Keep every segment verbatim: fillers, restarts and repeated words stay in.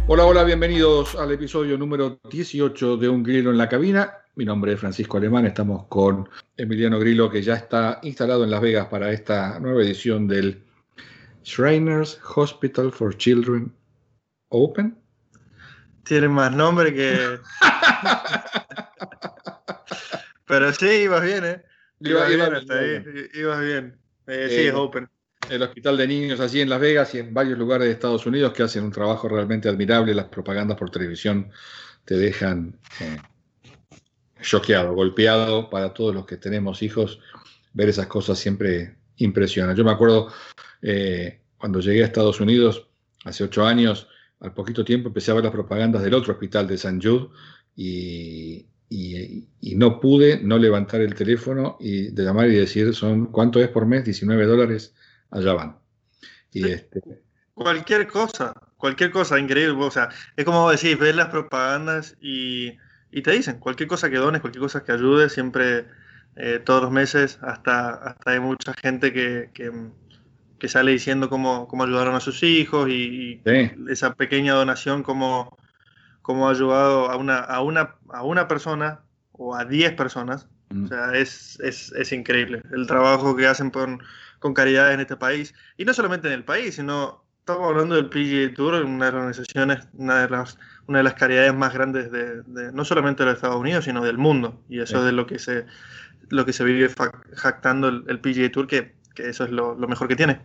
Hola, hola, bienvenidos al episodio número dieciocho de Un Grillo en la Cabina. Mi nombre es Francisco Alemán, estamos con Emiliano Grillo, que ya está instalado en Las Vegas para esta nueva edición del Shriners Hospital for Children Open. Tiene más nombre que... Pero sí, ibas bien, ¿eh? Iba, Ibas iba bien bien, hasta iba ahí, bien. ibas bien. Eh, sí, es Eh, Open. el Hospital de Niños allí en Las Vegas y en varios lugares de Estados Unidos que hacen un trabajo realmente admirable. Las propagandas por televisión te dejan eh, choqueado, golpeado. Para todos los que tenemos hijos, ver esas cosas siempre impresiona. Yo me acuerdo eh, cuando llegué a Estados Unidos hace ocho años, al poquito tiempo empecé a ver las propagandas del otro hospital de Saint Jude y, y, y no pude no levantar el teléfono y de llamar y decir, son ¿cuánto es por mes? diecinueve dólares, allá van. Y Sí, este, cualquier cosa, cualquier cosa, increíble. O sea, es como vos decís, ves las propagandas y, y te dicen, cualquier cosa que dones, cualquier cosa que ayude, siempre, eh, todos los meses, hasta, hasta hay mucha gente que, que, que sale diciendo cómo, cómo ayudaron a sus hijos y, sí, y esa pequeña donación, cómo, cómo ha ayudado a una, a una, a una persona o a diez personas. O mm, sea, es, es, es increíble el trabajo que hacen con, con caridad en este país. Y no solamente en el país, sino estamos hablando del P G A Tour, una de las organizaciones, una de las, una de las caridades más grandes de, de no solamente de los Estados Unidos, sino del mundo. Y eso sí. es de lo que se, lo que se vive jactando el, el P G A Tour, que, que eso es lo, lo mejor que tiene.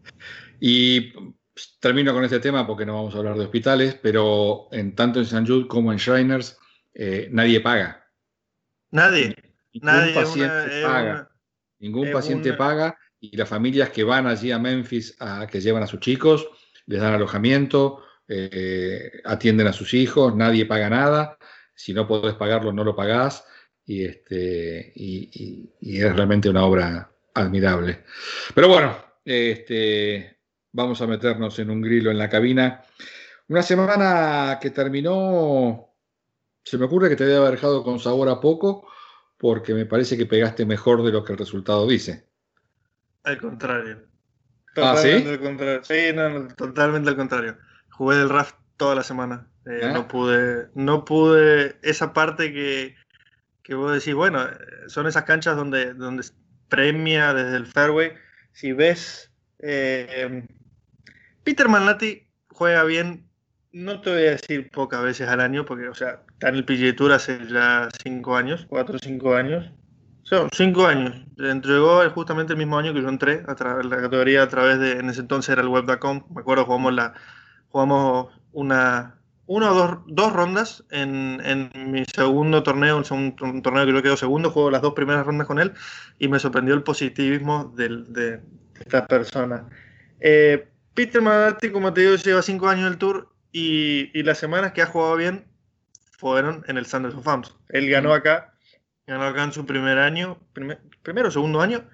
Y pues, termino con este tema porque no vamos a hablar de hospitales, pero en tanto en Saint Jude como en Shriners, eh, nadie paga. Nadie, Ningún nadie es una, paciente es paga, una, ningún es paciente una, paga y las familias que van allí a Memphis, a, que llevan a sus chicos, les dan alojamiento, eh, atienden a sus hijos, nadie paga nada, si no podés pagarlo no lo pagás y, este, y, y- y es realmente una obra admirable. Pero bueno, este, vamos a meternos en un grillo en la cabina. Una semana que terminó, se me ocurre que te debe haber dejado con sabor a poco, porque me parece que pegaste mejor de lo que el resultado dice. al contrario. Ah, Totalmente ¿sí? al contrario. Sí, no, no, totalmente al contrario. Jugué del raft toda la semana. Eh, ¿Eh? no pude, no pude, esa parte que, que vos decís, bueno, eh, son esas canchas donde, donde premia desde el fairway. Si ves, eh, Peter Malnati juega bien, no te voy a decir pocas veces al año, porque, o sea, está en el P G A Tour hace ya cinco años, cuatro o cinco años. Son cinco años. Entregó justamente el mismo año que yo entré a través la categoría a través de, en ese entonces era el web punto com. Me acuerdo, jugamos la, jugamos una, una o dos, dos rondas en, en mi segundo torneo, un, segundo, un torneo que yo quedo segundo, juego las dos primeras rondas con él y me sorprendió el positivismo del, de, de esta persona. Eh, Peter Malnati, como te digo, lleva cinco años en el tour y, y las semanas que ha jugado bien fueron en el Sanders of Farms. Él ganó Mm. acá, ganó acá en su primer año, primer, primero o segundo año.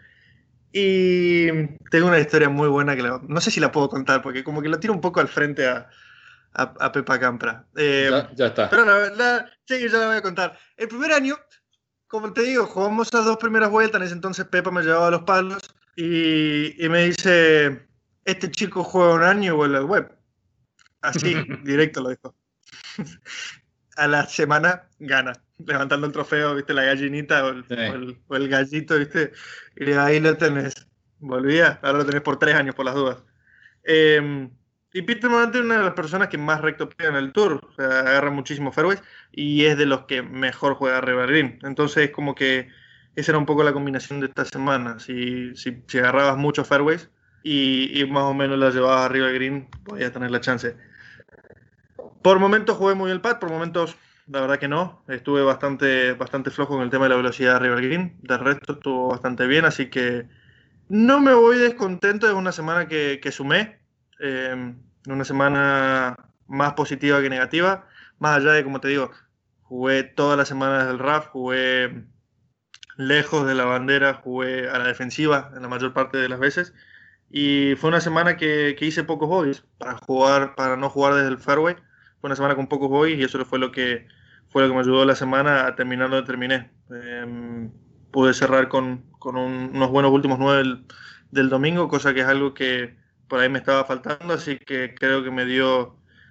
Y tengo una historia muy buena que la, no sé si la puedo contar, porque como que lo tiro un poco al frente a, a, a Pepa Campra. Eh, Ya, ya está. pero la, la, sí, ya la voy a contar. El primer año, como te digo, jugamos las dos primeras vueltas. En ese entonces Pepa me llevaba a los palos y, y me dice: Este chico juega un año y vuelve al web. Así, directo lo dijo. A la semana gana, levantando el trofeo, viste, la gallinita o el, Sí. o el, o el gallito, viste, y ahí lo tenés. Volvía, ahora lo tenés por tres años por las dudas. Eh, y Peter Monante es una de las personas que más recto pega en el tour, o sea, agarra muchísimos fairways y es de los que mejor juega arriba del green. Entonces, como que esa era un poco la combinación de esta semana. Si, si, si agarrabas muchos fairways y, y más o menos la llevabas arriba del green, podías tener la chance. Por momentos jugué muy el pad, por momentos la verdad que no. Estuve bastante, bastante flojo en el tema de la velocidad de River Green. De resto estuvo bastante bien, así que no me voy descontento. Es una semana que, que sumé. Eh, una semana más positiva que negativa. Más allá de, como te digo, jugué todas las semanas del R A F, jugué lejos de la bandera, jugué a la defensiva en la mayor parte de las veces. Y fue una semana que, que hice pocos bogies para jugar, para no jugar desde el fairway. Fue una semana con pocos bogies y eso fue lo que fue lo que me ayudó la semana a terminar donde terminé. Eh, pude cerrar con, con un, unos buenos últimos nueve del, del domingo, cosa que es algo que por ahí me estaba faltando, así que creo que me dio,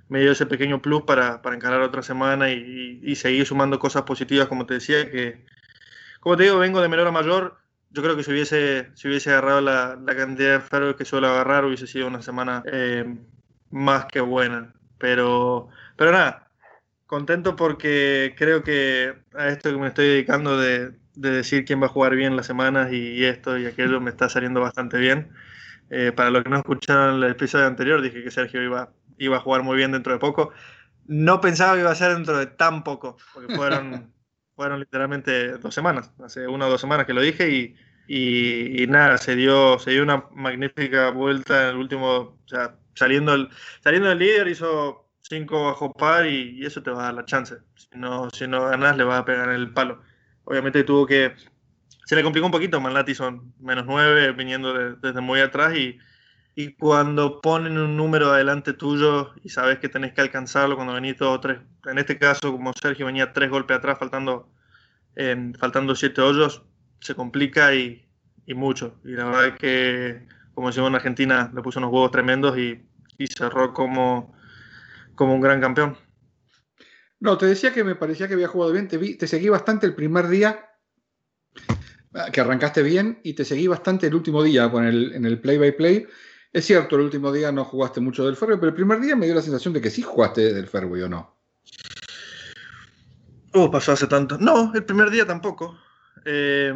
me dio ese pequeño plus para, para encarar otra semana y, y, y seguir sumando cosas positivas, como te decía, que, como te digo, vengo de menor a mayor. Yo creo que si hubiese, si hubiese agarrado la, la cantidad de fairways que suelo agarrar, hubiese sido una semana eh, más que buena. Pero, pero nada, contento porque creo que a esto que me estoy dedicando de, de decir quién va a jugar bien las semanas y, y esto y aquello me está saliendo bastante bien. Eh, para los que no escucharon el episodio anterior, dije que Sergio iba, iba a jugar muy bien dentro de poco. No pensaba que iba a ser dentro de tan poco, porque fueron, fueron literalmente dos semanas, hace una o dos semanas que lo dije y, y, y nada, se dio, se dio una magnífica vuelta en el último, o sea, saliendo, el, saliendo del líder hizo cinco bajo par y, y eso te va a dar la chance. Si no, si no ganas, le vas a pegar en el palo. Obviamente tuvo que se le complicó un poquito. Manlati son menos nueve viniendo de, desde muy atrás y, y cuando ponen un número adelante tuyo y sabes que tenés que alcanzarlo cuando venís dos o tres, en este caso como Sergio venía tres golpes atrás faltando, eh, faltando siete hoyos, se complica y, y mucho. Y la verdad es que, como decimos en Argentina, le puso unos huevos tremendos y, y cerró como, como un gran campeón. No, te decía que me parecía que había jugado bien, te, vi, te seguí bastante el primer día que arrancaste bien y te seguí bastante el último día con el, en el play by play. Es cierto, el último día no jugaste mucho del fairway, pero el primer día me dio la sensación de que sí jugaste del fairway, ¿o no? Uh, pasó hace tanto. No, el primer día tampoco. Eh,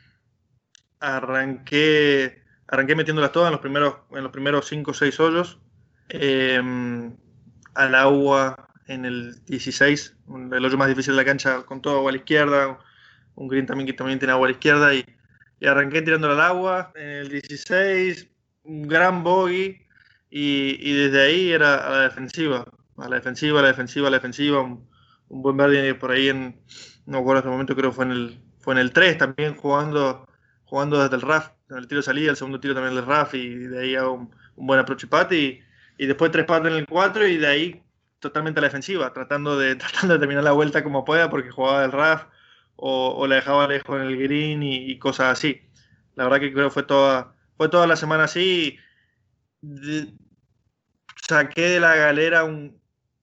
arranqué, arranqué metiéndolas todas en los primeros, en los primeros cinco o seis hoyos. Eh, al agua en el dieciséis, el hoyo más difícil de la cancha, con todo agua a la izquierda. Un green también que también tiene agua a la izquierda. Y, y arranqué tirándola al agua en el dieciséis, un gran bogey. Y, y desde ahí era a la defensiva. A la defensiva, a la defensiva, a la defensiva. Un, un buen birdie por ahí en, no me acuerdo en este momento, creo que fue en el, fue en el tres también jugando, jugando desde el R A F, en el tiro de salida, el segundo tiro también del R A F y de ahí hago un, un buen approach y pat y, y después tres patas en el cuatro y de ahí totalmente a la defensiva, tratando de, tratando de terminar la vuelta como pueda porque jugaba del R A F o, o la dejaba lejos en el green y, y cosas así. La verdad que creo que fue toda, fue toda la semana así. De, saqué de la galera un,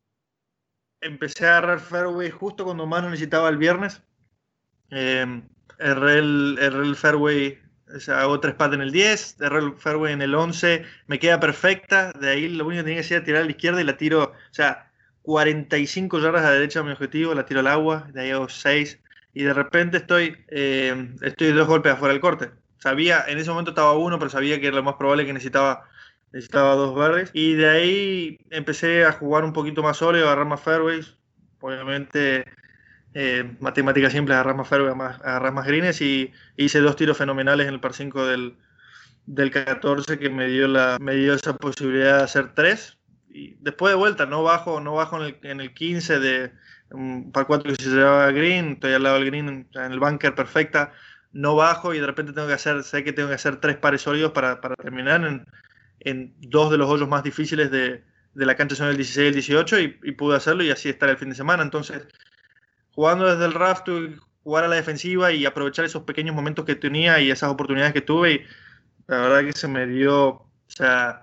empecé a agarrar fairway justo cuando más lo necesitaba el viernes. Eh, erré, el, erré el fairway, o sea, hago tres patas en el diez, erré el fairway en el once, me queda perfecta. De ahí lo único que tenía que hacer era tirar a la izquierda y la tiro, o sea, cuarenta y cinco yardas a la derecha de mi objetivo, la tiro al agua, de ahí hago seis. Y de repente estoy, eh, estoy dos golpes afuera del corte. Sabía, en ese momento estaba uno, pero sabía que era lo más probable que necesitaba. Necesitaba dos verdes. Y de ahí empecé a jugar un poquito más solo y a agarrar más fairways. Obviamente, eh, matemática simple, agarrar más fairways, agarrar más greens. Y hice dos tiros fenomenales en el par cinco del, del catorce que me dio, la, me dio esa posibilidad de hacer tres. Y después de vuelta, no bajo, no bajo en el, en el quince de un par cuatro que se llevaba green. Estoy al lado del green en el bunker perfecta. No bajo y de repente tengo que hacer, sé que tengo que hacer tres pares sólidos para, para terminar en en dos de los hoyos más difíciles de, de la cancha son el dieciséis y el dieciocho y, y pude hacerlo y así estar el fin de semana. Entonces, jugando desde el R A F, tuve que jugar a la defensiva y aprovechar esos pequeños momentos que tenía y esas oportunidades que tuve y la verdad que se me dio, o sea,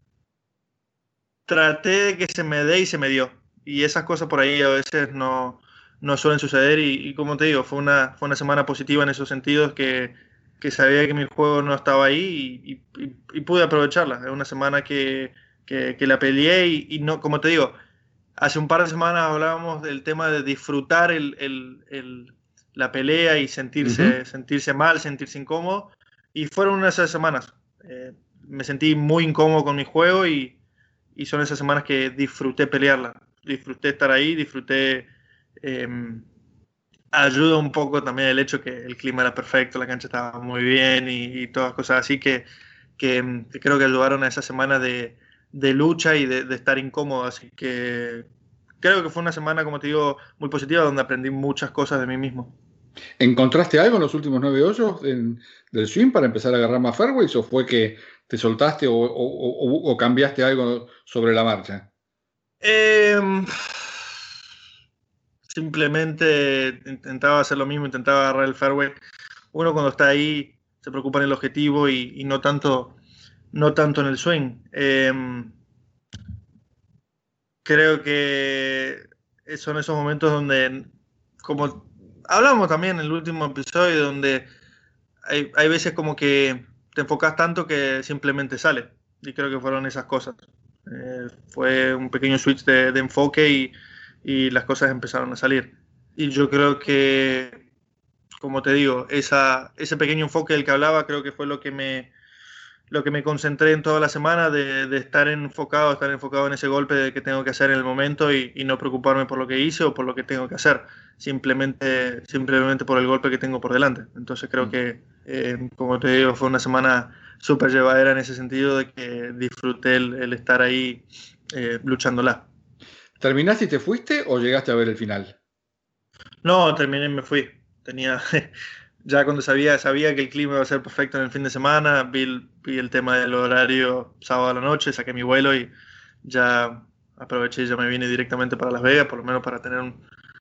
traté de que se me dé y se me dio. Y esas cosas por ahí a veces no, no suelen suceder y, y como te digo, fue una, fue una semana positiva en esos sentidos que que sabía que mi juego no estaba ahí y, y, y pude aprovecharla. Es una semana que, que, que la peleé y, y no, como te digo, hace un par de semanas hablábamos del tema de disfrutar el, el, el, la pelea y sentirse, uh-huh. sentirse mal, sentirse incómodo. Y fueron unas de esas semanas. Eh, me sentí muy incómodo con mi juego y, y son esas semanas que disfruté pelearla. Disfruté estar ahí, disfruté... Eh, ayuda un poco también el hecho que el clima era perfecto, la cancha estaba muy bien y, y todas cosas así que, que, que creo que ayudaron a esa semana de, de lucha y de, de estar incómodo. Así que creo que fue una semana, como te digo, muy positiva donde aprendí muchas cosas de mí mismo. ¿Encontraste algo en los últimos nueve hoyos en, del swing para empezar a agarrar más fairways o fue que te soltaste o, o, o, o cambiaste algo sobre la marcha? Eh... Simplemente intentaba hacer lo mismo, intentaba agarrar el fairway. Uno cuando está ahí se preocupa en el objetivo y, y no tanto no tanto en el swing. Eh, creo que son esos momentos donde, como hablamos también en el último episodio, donde hay, hay veces como que te enfocas tanto que simplemente sale. Y creo que fueron esas cosas. Eh, fue un pequeño switch de, de enfoque y, y las cosas empezaron a salir. Y yo creo que, como te digo, esa, ese pequeño enfoque del que hablaba creo que fue lo que me, lo que me concentré en toda la semana, de, de estar enfocado, estar enfocado en ese golpe de que tengo que hacer en el momento y, y no preocuparme por lo que hice o por lo que tengo que hacer, simplemente, simplemente por el golpe que tengo por delante. Entonces creo que, eh, como te digo, fue una semana súper llevadera en ese sentido, de que disfruté el, el estar ahí eh, luchándola. ¿Terminaste y te fuiste o llegaste a ver el final? No, terminé y me fui. Tenía... Ya cuando sabía, sabía que el clima iba a ser perfecto en el fin de semana, vi el, vi el tema del horario sábado a la noche, saqué mi vuelo y ya aproveché y ya me vine directamente para Las Vegas, por lo menos para tener un,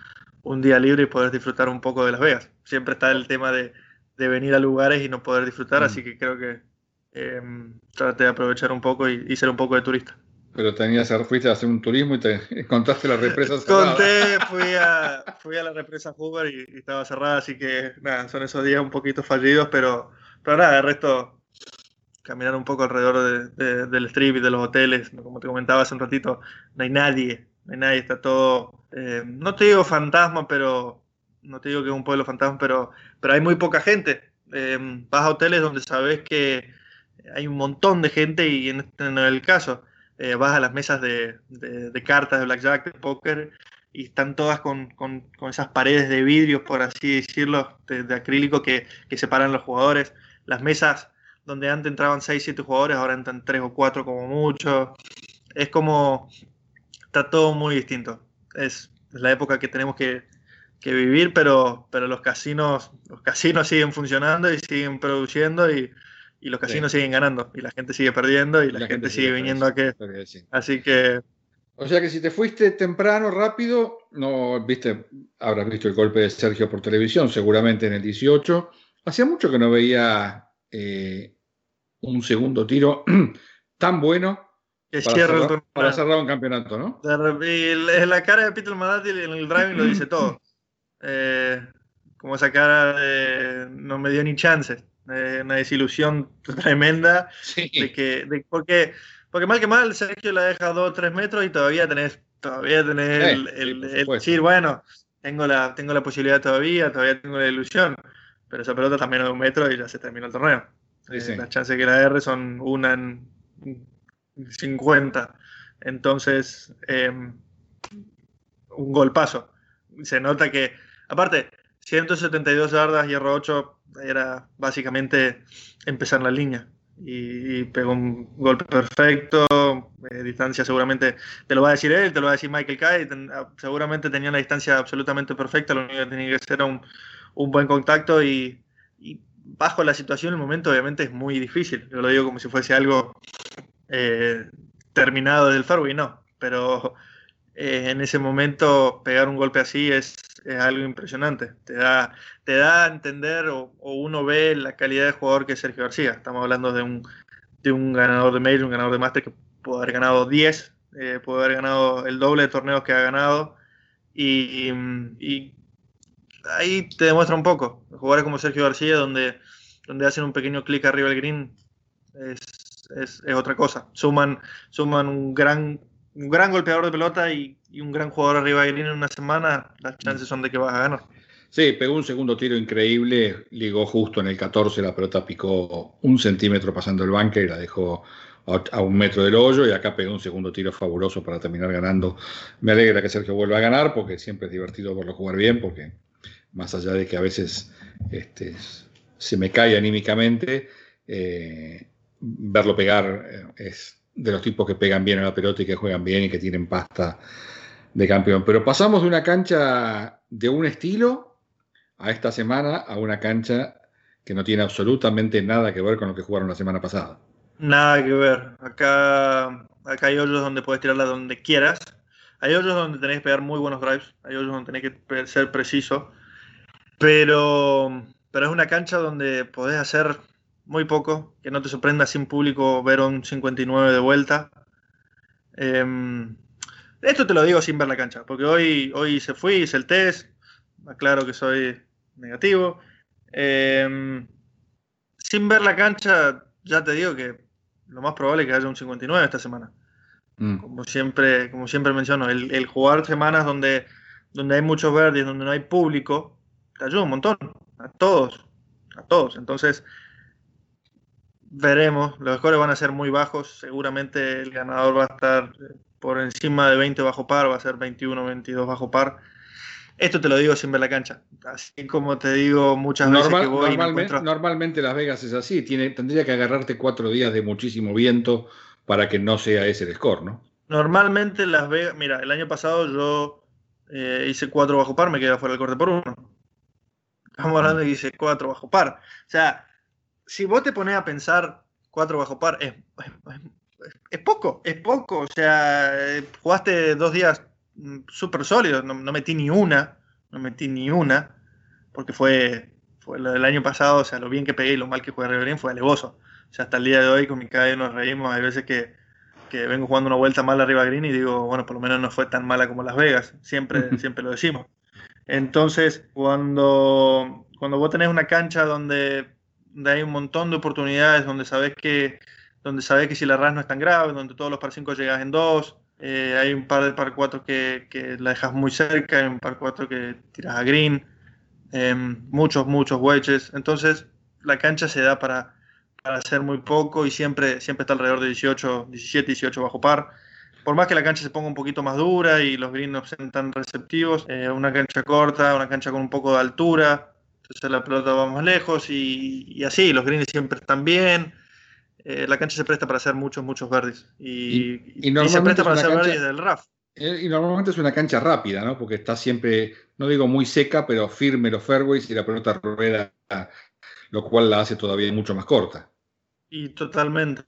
un día libre y poder disfrutar un poco de Las Vegas. Siempre está el tema de, de venir a lugares y no poder disfrutar, mm. así que creo que eh, traté de aprovechar un poco y, y ser un poco de turista. Pero tenías, fuiste a hacer un turismo y te encontraste la represa cerrada. Conté, fui a, fui a la represa Hoover y, y estaba cerrada, así que nada, son esos días un poquito fallidos, pero, pero nada, el resto, caminar un poco alrededor de, de, del strip y de los hoteles, como te comentaba hace un ratito, no hay nadie, no hay nadie, está todo, eh, no te digo fantasma, pero, no te digo que es un pueblo fantasma, pero, pero hay muy poca gente. Eh, vas a hoteles donde sabes que hay un montón de gente y en este no es el caso. Eh, vas a las mesas de, de, de cartas, de blackjack, de póker, y están todas con, con, con esas paredes de vidrio, por así decirlo, de, de acrílico que, que separan los jugadores. Las mesas donde antes entraban seis, siete jugadores, ahora entran tres o cuatro como mucho. Es como... Está todo muy distinto. Es, es la época que tenemos que, que vivir, pero, pero los casinos, los casinos siguen funcionando y siguen produciendo y... y los casinos sí. siguen ganando, y la gente sigue perdiendo, y la, la gente, gente sigue viniendo a que... Sí. Así que... O sea que si te fuiste temprano, rápido, no viste, habrás visto el golpe de Sergio por televisión, seguramente en el dieciocho. Hacía mucho que no veía eh, un segundo tiro tan bueno que para, cerrar, el para cerrar un campeonato, ¿no? Y la cara de Peter Manati en el driving lo dice todo. Eh, como esa cara de no me dio ni chance. Eh, una desilusión tremenda. Sí. De que, de, porque, porque mal que mal, Sergio la deja dos o tres metros y todavía tenés, todavía tenés sí, el, el, sí, el decir, bueno, tengo la, tengo la posibilidad todavía, todavía tengo la ilusión. Pero esa pelota está menos de un metro y ya se terminó el torneo. Sí, eh, sí. Las chances que la R son una en cincuenta. Entonces, eh, un golpazo. Se nota que, aparte, ciento setenta y dos yardas, hierro ocho, era básicamente empezar la línea. Y, y pegó un golpe perfecto, eh, distancia seguramente, te lo va a decir él, te lo va a decir Michael Kay, ten, seguramente tenía una distancia absolutamente perfecta, lo único que tenía que hacer era un, un buen contacto y, y bajo la situación, el momento obviamente es muy difícil. Yo lo digo como si fuese algo eh, terminado del fairway, no, pero eh, en ese momento pegar un golpe así es, es algo impresionante. Te da, te da a entender o, o uno ve la calidad de jugador que es Sergio García. Estamos hablando de un, de un ganador de Major, un ganador de Master que pudo haber ganado diez, eh, pudo haber ganado el doble de torneos que ha ganado y, y ahí te demuestra un poco. Jugadores como Sergio García, donde, donde hacen un pequeño clic arriba del green, es, es, es otra cosa. Suman, suman un gran, un gran golpeador de pelota y, y un gran jugador arriba del green en una semana, las chances son de que vas a ganar. Sí, pegó un segundo tiro increíble, ligó justo en el catorce, la pelota picó un centímetro pasando el bunker y la dejó a, a un metro del hoyo, y acá pegó un segundo tiro fabuloso para terminar ganando. Me alegra que Sergio vuelva a ganar, porque siempre es divertido verlo jugar bien, porque más allá de que a veces este, se me cae anímicamente, eh, verlo pegar eh, es de los tipos que pegan bien a la pelota y que juegan bien y que tienen pasta de campeón. Pero pasamos de una cancha de un estilo a esta semana a una cancha que no tiene absolutamente nada que ver con lo que jugaron la semana pasada. Nada que ver. Acá, acá hay hoyos donde puedes tirarla donde quieras. Hay hoyos donde tenés que pegar muy buenos drives. Hay hoyos donde tenés que ser preciso. Pero, pero es una cancha donde podés hacer muy poco. Que no te sorprenda sin público ver un cincuenta y nueve de vuelta. Eh, Esto te lo digo sin ver la cancha, porque hoy, hoy se fui, hice el test, aclaro que soy negativo. Eh, sin ver la cancha, ya te digo que lo más probable es que haya un cincuenta y nueve esta semana. Mm. Como siempre, como siempre menciono, el, el jugar semanas donde, donde hay muchos verdes, donde no hay público, te ayuda un montón, a todos, a todos. Entonces, veremos, los scores van a ser muy bajos, seguramente el ganador va a estar por encima de veinte bajo par, va a ser veintiuno, veintidós bajo par. Esto te lo digo sin ver la cancha, así como te digo muchas veces que Normal, voy y me normalmente, encuentro... normalmente Las Vegas es así, tiene, tendría que agarrarte cuatro días de muchísimo viento para que no sea ese el score, ¿no? Normalmente Las Vegas, mira, el año pasado yo eh, hice cuatro bajo par, me quedé fuera del corte por uno. Estamos hablando de que hice cuatro bajo par. O sea, si vos te pones a pensar cuatro bajo par, es, es, es poco, es poco. O sea, eh, jugaste dos días súper sólidos, no, no metí ni una, no metí ni una, porque fue, fue el año pasado, o sea, lo bien que pegué y lo mal que jugué a River fue alevoso. O sea, hasta el día de hoy con mi calle nos reímos, hay veces que, que vengo jugando una vuelta mal arriba green y digo, bueno, por lo menos no fue tan mala como Las Vegas, siempre, siempre lo decimos. Entonces, cuando, cuando vos tenés una cancha donde, donde hay un montón de oportunidades, donde sabés que, donde sabés que si la R A S no es tan grave, donde todos los par cinco llegas en dos, eh, hay un par de par cuatro que, que la dejas muy cerca, hay un par cuatro que tiras a green, eh, muchos, muchos wedges. Entonces, la cancha se da para, para hacer muy poco y siempre, siempre está alrededor de dieciocho, diecisiete, dieciocho bajo par. Por más que la cancha se ponga un poquito más dura y los greens no sean tan receptivos, eh, una cancha corta, una cancha con un poco de altura, entonces la pelota va más lejos y, y así, los greens siempre están bien. Eh, la cancha se presta para hacer muchos, muchos birdies Y, y, y y, y se normalmente presta es para una hacer birdies cancha, del R A F. eh, y normalmente es una cancha rápida, ¿no? Porque está siempre, no digo muy seca, pero firme los fairways y la pelota rueda, lo cual la hace todavía mucho más corta. Y totalmente.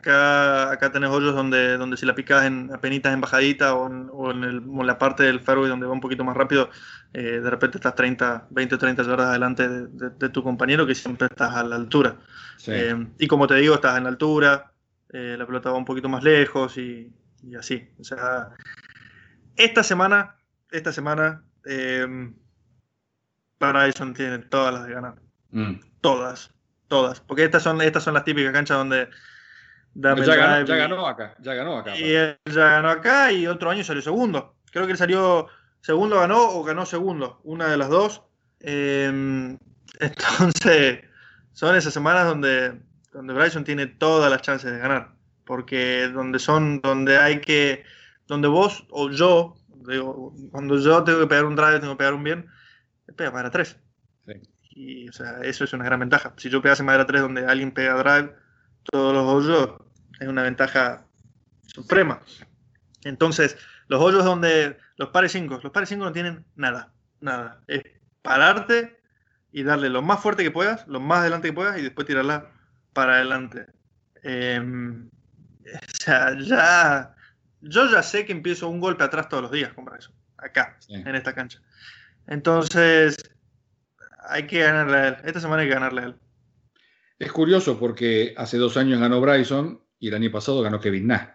Acá, acá tenés hoyos donde, donde si la picas en apenitas en bajadita o en, o en, el, o en la parte del fairway donde va un poquito más rápido, eh, de repente estás treinta, veinte o treinta yardas adelante de, de, de, tu compañero que siempre estás a la altura. Sí. Eh, y como te digo, estás en la altura, eh, la pelota va un poquito más lejos y, y así. O sea, esta semana, esta semana, eh, Bryson tiene todas las de ganar. Mm. Todas, todas. Porque estas son, estas son las típicas canchas donde dame ya, el ganó, drive ya y, ganó acá, ya ganó acá. Y él ya ganó acá y otro año salió segundo. Creo que él salió segundo, ganó o ganó segundo, una de las dos. Eh, entonces, son esas semanas donde, donde Bryson tiene todas las chances de ganar. Porque donde son, donde hay que, donde vos o yo, digo, cuando yo tengo que pegar un drive, tengo que pegar un bien, pega madera tres. Sí. Y o sea, eso es una gran ventaja. Si yo pegase madera tres donde alguien pega drive, todos los hoyos, es una ventaja suprema. Entonces, los hoyos donde los pares cinco, los pares cinco no tienen nada, nada. Es pararte y darle lo más fuerte que puedas, lo más adelante que puedas y después tirarla para adelante. Eh, o sea, ya, yo ya sé que empiezo un golpe atrás todos los días con eso, acá, sí, en esta cancha. Entonces, hay que ganarle a él. Esta semana hay que ganarle a él. Es curioso porque hace dos años ganó Bryson y el año pasado ganó Kevin Na.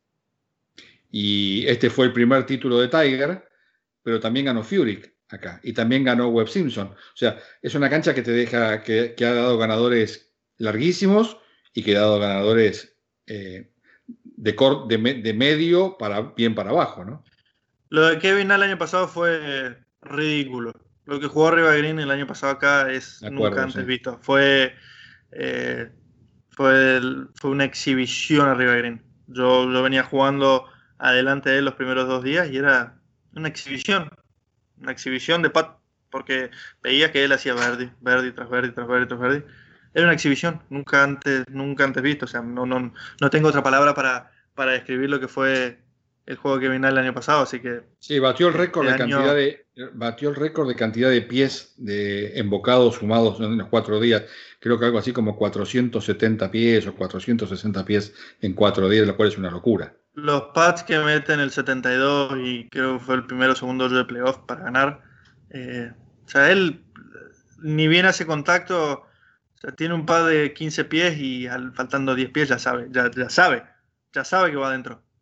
Y este fue el primer título de Tiger, pero también ganó Furyk acá. Y también ganó Webb Simpson. O sea, es una cancha que te deja, que, que ha dado ganadores larguísimos y que ha dado ganadores eh, de, cor, de, de medio para bien para abajo, ¿no? Lo de Kevin el año pasado fue ridículo. Lo que jugó Riva Green el año pasado acá es acuerdo, nunca antes sí. visto. Fue, eh, fue, el, fue una exhibición a Riva Green. Yo, yo venía jugando adelante de él los primeros dos días y era una exhibición. Una exhibición de pat, porque veía que él hacía verde, verde tras verde, tras verde, tras verde. Era una exhibición, nunca antes, nunca antes visto. O sea, no, no, no tengo otra palabra para, para describir lo que fue el juego que vino el año pasado, así que... Sí, batió el récord este de año... cantidad de batió el récord de cantidad de pies de embocados sumados en los cuatro días. Creo que algo así como cuatrocientos setenta pies o cuatrocientos sesenta pies en cuatro días, lo cual es una locura. Los pads que meten el setenta y dos y creo que fue el primero o segundo hoyo de playoff para ganar. Eh, o sea, él ni bien hace contacto, o sea, tiene un pad de quince pies y al, faltando diez pies ya sabe, ya, ya sabe, ya sabe que va adentro.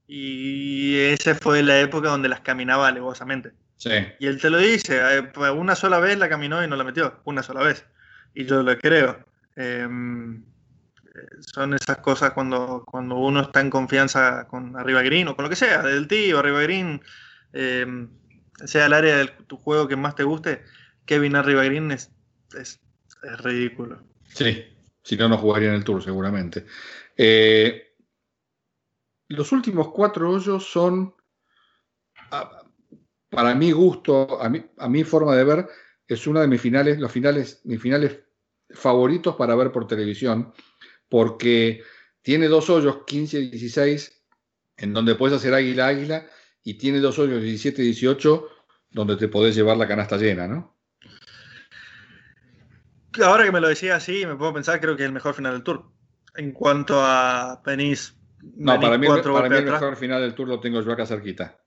Y esa fue la época donde las caminaba alevosamente. Sí. Y él te lo dice, eh, una sola vez la caminó y no la metió, una sola vez. Y yo lo creo. Eh, son esas cosas cuando, cuando uno está en confianza con arriba green o con lo que sea, del tío, arriba green, eh, sea el área de tu juego que más te guste, Kevin arriba green es, es, es ridículo. Sí, si no, no jugaría en el Tour seguramente. Eh, los últimos cuatro hoyos son, a, para mi gusto, a mi, a mi forma de ver, es una de mis finales, los finales, mis finales favoritos para ver por televisión, porque tiene dos hoyos, quince y dieciséis, en donde puedes hacer águila águila, y tiene dos hoyos, diecisiete y dieciocho, donde te podés llevar la canasta llena, ¿no? Ahora que me lo decía así, me puedo pensar, creo que es el mejor final del Tour. En cuanto a venís, No, venís para mí, cuatro para mí golpes el atrás. mejor final del Tour lo tengo yo acá cerquita.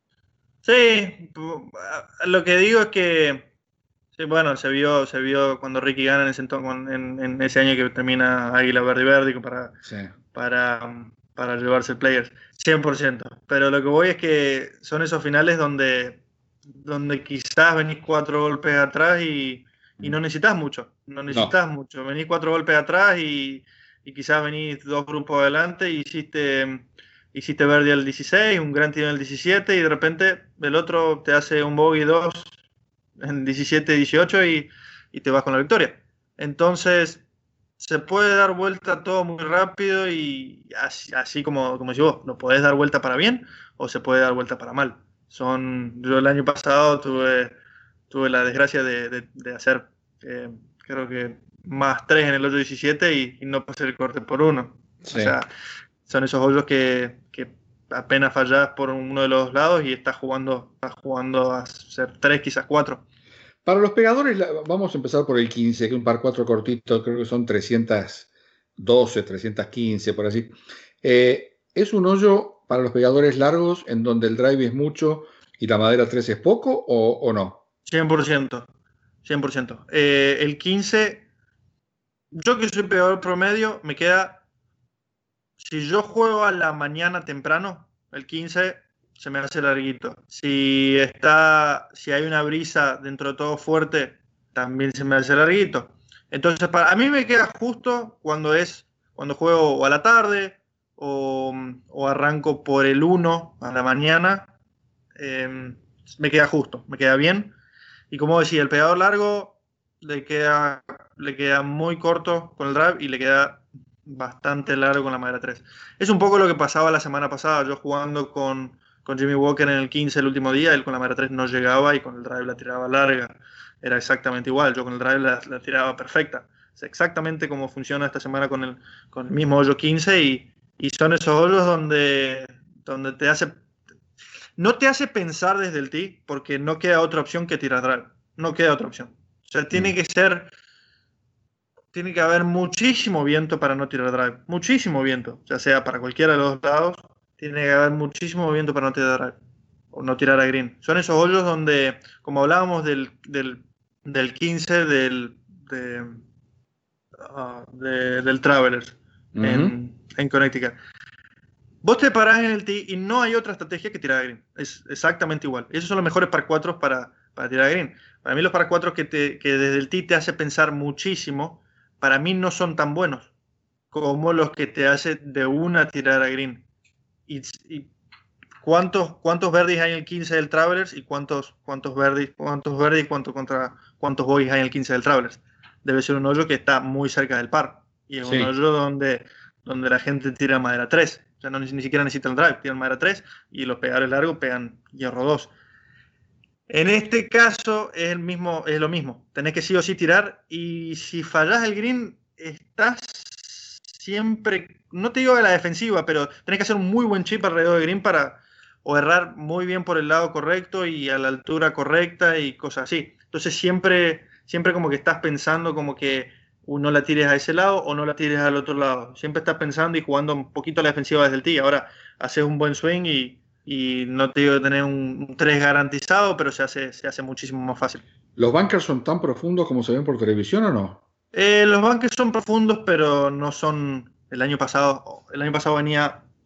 Sí, lo que digo es que sí, bueno, se vio, se vio cuando Ricky gana en ese, en, en ese año que termina Águila Verde y Verde para, Sí. para, para llevarse el Players, cien por ciento. Pero lo que voy es que son esos finales donde, donde quizás venís cuatro golpes atrás y, y no necesitas mucho, no necesitas no. mucho. Venís cuatro golpes atrás y, y quizás venís dos grupos adelante y hiciste, hiciste Verde al dieciséis, un gran tiro en el diecisiete y de repente el otro te hace un bogey dos en diecisiete dieciocho y, y te vas con la victoria. Entonces, se puede dar vuelta todo muy rápido y así, así como, como decís vos, lo podés dar vuelta para bien o se puede dar vuelta para mal. Son, yo el año pasado tuve, tuve la desgracia de, de, de hacer, eh, creo que más tres en el hoyo diecisiete y, y no pasé el corte por uno. Sí. O sea, son esos hoyos que, que apenas fallás por uno de los lados y estás jugando, estás jugando a ser tres, quizás cuatro. Para los pegadores, vamos a empezar por el quince, que es un par cuatro cortito, creo que son trescientos doce, trescientos quince, por así. Eh, es un hoyo para los pegadores largos en donde el drive es mucho y la madera tres es poco, o, o no? cien por ciento. cien por ciento. Eh, el quince, yo que soy pegador promedio, me queda, si yo juego a la mañana temprano, el quince se me hace larguito. Si está, si hay una brisa dentro de todo fuerte, también se me hace larguito. Entonces, para a mí me queda justo cuando es, cuando juego a la tarde o, o arranco por el uno a la mañana, eh, me queda justo, me queda bien. Y como decía, el pegador largo le queda, le queda muy corto con el drive y le queda bastante largo con la madera tres. Es un poco lo que pasaba la semana pasada, yo jugando con, con Jimmy Walker en el quince el último día, él con la madera tres no llegaba y con el drive la tiraba larga. Era exactamente igual, yo con el drive la, la tiraba perfecta. Es exactamente como funciona esta semana con el, con el mismo hoyo quince y, y son esos hoyos donde, donde te hace... No te hace pensar desde el tee porque no queda otra opción que tirar drive. No queda otra opción. O sea, tiene que ser... Tiene que haber muchísimo viento para no tirar drive. Muchísimo viento. Ya sea para cualquiera de los lados. Tiene que haber muchísimo viento para no tirar drive. O no tirar a green. Son esos hoyos donde, como hablábamos del, del, del quince del, de, uh, de, del Travelers uh-huh. en, en Connecticut. Vos te parás en el tee y no hay otra estrategia que tirar a green. Es exactamente igual. Esos son los mejores par cuatro para, para tirar a green. Para mí los par cuatro que, te, que desde el tee te hace pensar muchísimo, para mí no son tan buenos como los que te hace de una tirar a green. Y, y ¿cuántos, cuántos birdies hay en el quince del Travelers y cuántos, cuántos birdies, cuántos birdies y cuánto contra, cuántos bogies hay en el quince del Travelers? Debe ser un hoyo que está muy cerca del par. Y es sí. un hoyo donde, donde la gente tira madera tres. O sea, no, ni, ni siquiera necesitan el drive, tiran madera tres y los pegadores largos pegan hierro dos. En este caso es, el mismo, es lo mismo. Tenés que sí o sí tirar y si fallás el green, estás siempre, no te digo de la defensiva, pero tenés que hacer un muy buen chip alrededor del green para o errar muy bien por el lado correcto y a la altura correcta y cosas así. Entonces siempre, siempre como que estás pensando como que no la tires a ese lado o no la tires al otro lado. Siempre estás pensando y jugando un poquito a la defensiva desde el tee. Ahora haces un buen swing y, y no te digo de tener un, un tres garantizado, pero se hace, se hace muchísimo más fácil. ¿Los bunkers son tan profundos como se ven por televisión o no? Eh, los bunkers son profundos, pero no son... El año pasado, el año pasado venía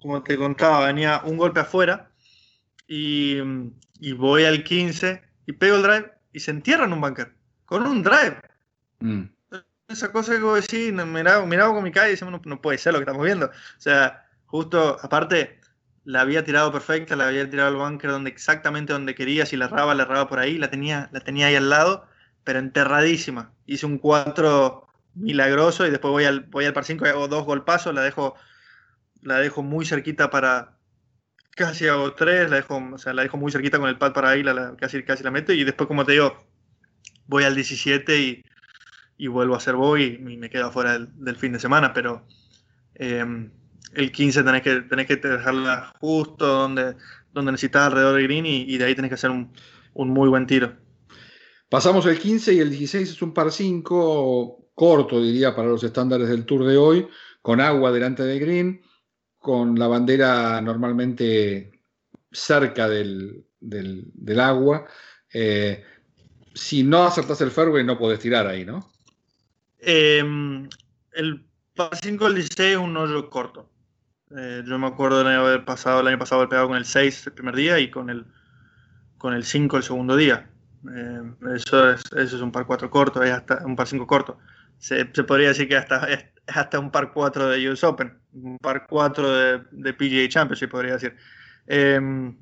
como te contaba, venía un golpe afuera y, y voy al quince y pego el drive y se entierra en un bunker, con un drive. Mm. Esa cosa que vos decís, miraba, miraba con mi cara y decimos, no, no puede ser lo que estamos viendo. O sea, justo, aparte, la había tirado perfecta, la había tirado al bunker donde, exactamente donde quería, si la erraba, la erraba por ahí, la tenía, la tenía ahí al lado, pero enterradísima. Hice un cuatro milagroso y después voy al, voy al par cinco y hago dos golpazos, la dejo, la dejo muy cerquita para, casi hago tres, la dejo, o sea, la dejo muy cerquita con el pad para ahí, la, la, casi, casi la meto y después, como te digo, voy al diecisiete y y vuelvo a hacer bogey y me quedo afuera del, del fin de semana, pero eh, el quince tenés que, tenés que dejarla justo donde, donde necesitas alrededor del green y, y de ahí tenés que hacer un, un muy buen tiro. Pasamos el quince y el dieciséis es un par cinco corto, diría, para los estándares del Tour de hoy, con agua delante del green, con la bandera normalmente cerca del, del, del agua. Eh, si no acertás el fairway no podés tirar ahí, ¿no? Eh, el par cinco del dieciséis es un hoyo corto. Eh, yo me acuerdo de haber pasado, el año pasado haber pegado con el seis el primer día y con el, con el cinco el segundo día. Eh, eso, es, eso es un par cuatro corto, es hasta un par cinco corto. Se, se podría decir que hasta, es hasta un par cuatro de U S Open, un par cuatro de, de P G A Championship, podría decir. Eh,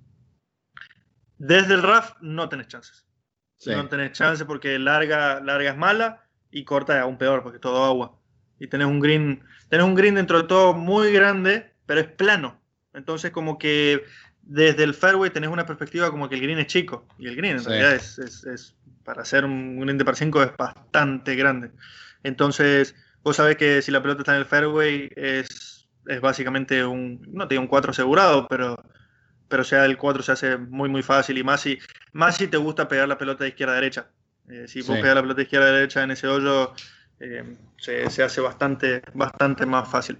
desde el R A F no tenés chances. Sí. No tenés chances porque larga, larga es mala y corta es aún peor porque es todo agua. Y tenés un green, tenés un green dentro de todo muy grande, pero es plano. Entonces como que desde el fairway tenés una perspectiva como que el green es chico. Y el green en sí. realidad es, es, es, para hacer un green de par cinco es bastante grande. Entonces vos sabés que si la pelota está en el fairway es, es básicamente un, no te digo un cuatro asegurado, pero... pero sea el cuatro se hace muy muy fácil y más si, más si te gusta pegar la pelota de izquierda a derecha. Eh, si vos sí. pegas la pelota de izquierda a derecha en ese hoyo, eh, se, se hace bastante, bastante más fácil.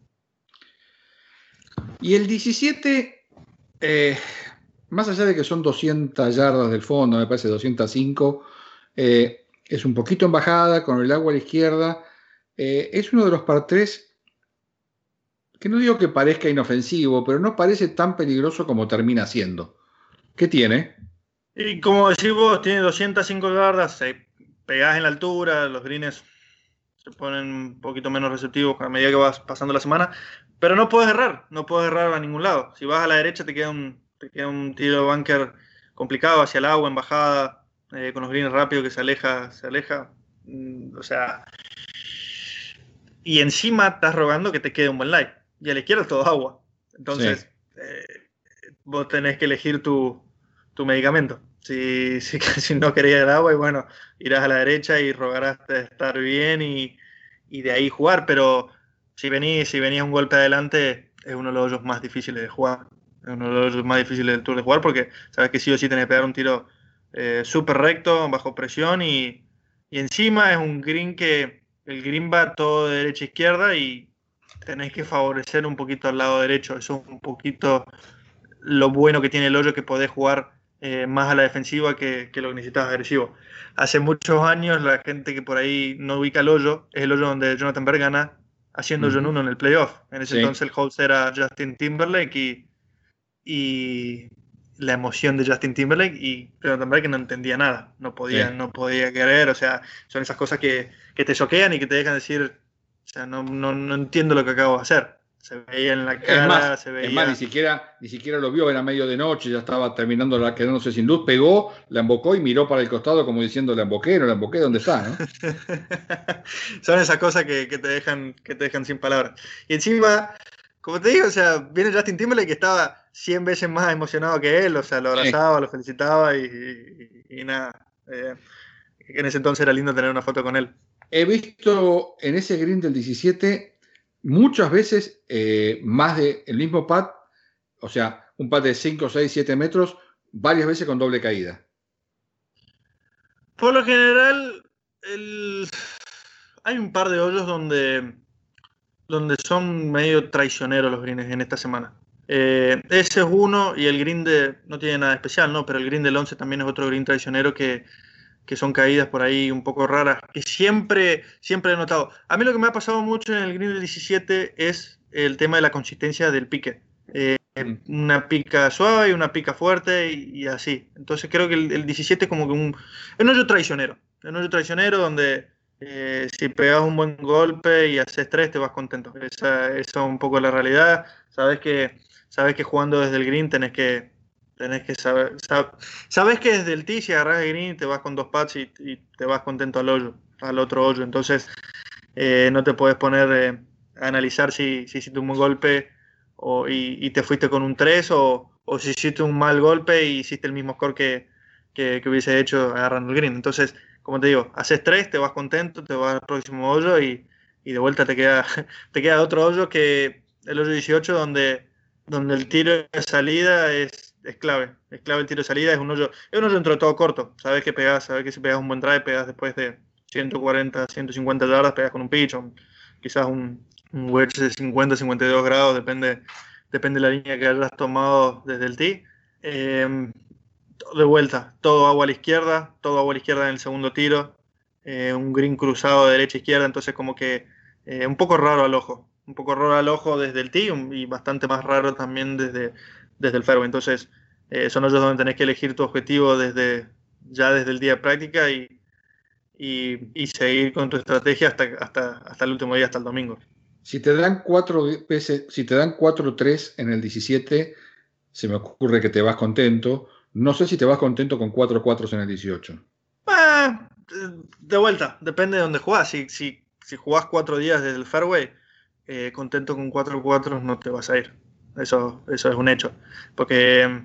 Y el diecisiete, eh, más allá de que son doscientas yardas del fondo, me parece doscientas cinco, eh, es un poquito en bajada, con el agua a la izquierda, eh, es uno de los par tres que no digo que parezca inofensivo, pero no parece tan peligroso como termina siendo. ¿Qué tiene? Y como decís vos, tiene doscientas cinco yardas, eh, pegás en la altura, los greens se ponen un poquito menos receptivos a medida que vas pasando la semana, pero no puedes errar, no puedes errar a ningún lado. Si vas a la derecha te queda un, te queda un tiro de bunker complicado hacia el agua, en bajada, eh, con los greens rápido que se aleja, se aleja. Mm, o sea, y encima estás rogando que te quede un buen lie. Y a la izquierda es todo agua. Entonces, sí. eh, vos tenés que elegir tu, tu medicamento. Si, si, si no querías el agua, y bueno, irás a la derecha y rogarás de estar bien y, y de ahí jugar. Pero si venís, si venís un golpe adelante, es uno de los hoyos más difíciles de jugar. Es uno de los hoyos más difíciles del Tour de jugar porque sabes que sí o sí tenés que pegar un tiro eh, súper recto, bajo presión y, y encima es un green que el green va todo de derecha a izquierda y tenés que favorecer un poquito al lado derecho. Eso es un poquito lo bueno que tiene el hoyo, que podés jugar eh, más a la defensiva que, que lo que necesitas agresivo. Hace muchos años la gente que por ahí no ubica el hoyo, es el hoyo donde Jonathan Berg gana haciendo hoyo en uno en el playoff. En ese sí. entonces el host era Justin Timberlake y, y la emoción de Justin Timberlake y Jonathan Berg que no entendía nada, no podía, sí. no podía querer, o sea, son esas cosas que, que te choquean y que te dejan decir, o sea, no, no, no entiendo lo que acabo de hacer. Se veía en la cara, es más, se veía... Es más, ni siquiera, ni siquiera lo vio, era medio de noche, ya estaba terminando, la, quedándose sin luz, pegó, la embocó y miró para el costado como diciendo, la emboqué, no la emboqué, ¿dónde está? ¿No? Son esas cosas que, que, te dejan, que te dejan sin palabras. Y encima, como te digo, o sea, viene Justin Timberlake que estaba cien veces más emocionado que él, o sea, lo abrazaba, sí. lo felicitaba y, y, y nada. Eh, en ese entonces era lindo tener una foto con él. He visto en ese green del diecisiete muchas veces eh, más de el mismo pad, o sea, un pad de cinco, seis, siete metros, varias veces con doble caída. Por lo general, el... hay un par de hoyos donde, donde son medio traicioneros los greens en esta semana. Eh, ese es uno y el green de, no tiene nada especial, ¿no? Pero el green del once también es otro green traicionero que, que son caídas por ahí un poco raras, que siempre, siempre he notado. A mí lo que me ha pasado mucho en el green del diecisiete es el tema de la consistencia del pique. eh, una pica suave y una pica fuerte y, y así. Entonces creo que el, el diecisiete es como que un, es un hoyo traicionero. Es un hoyo traicionero donde eh, si pegas un buen golpe y haces tres te vas contento. Esa, esa es un poco la realidad. Sabes que, sabes que jugando desde el green tenés que, tenés que saber, sab, sabes que desde el tee si agarras el green te vas con dos pads y, y te vas contento al hoyo, al otro hoyo. Entonces eh, no te puedes poner eh, a analizar si, si hiciste un buen golpe o, y, y te fuiste con un tres o, o si hiciste un mal golpe y hiciste el mismo score que, que, que hubiese hecho agarrando el green. Entonces, como te digo, haces tres, te vas contento, te vas al próximo hoyo y, y de vuelta te queda, te queda otro hoyo que el hoyo dieciocho donde, donde el tiro de salida es, es clave. Es clave el tiro de salida, es un hoyo, es un hoyo dentro de todo corto. Sabes que pegás, sabes que si pegas un buen drive, pegas después de ciento cuarenta, ciento cincuenta yardas, pegas con un pitch, o quizás un, un wedge de cincuenta, cincuenta y dos grados, depende, depende de la línea que hayas tomado desde el tee. Eh, de vuelta, todo agua a la izquierda, todo agua a la izquierda en el segundo tiro, eh, un green cruzado de derecha a izquierda, entonces como que eh, un poco raro al ojo, un poco raro al ojo desde el tee y bastante más raro también desde, desde el fairway. Entonces eh, son hoyos donde tenés que elegir tu objetivo desde, ya desde el día de práctica y, y, y seguir con tu estrategia hasta, hasta, hasta el último día, hasta el domingo. Si te dan cuatro veces, si te dan cuatro tres en el diecisiete, se me ocurre que te vas contento. No sé si te vas contento con cuatro cuatro en el dieciocho. Eh, de vuelta, depende de dónde jugás. Si, si, si jugás cuatro días desde el fairway, eh, contento con cuatro cuatro no te vas a ir. Eso, eso es un hecho. Porque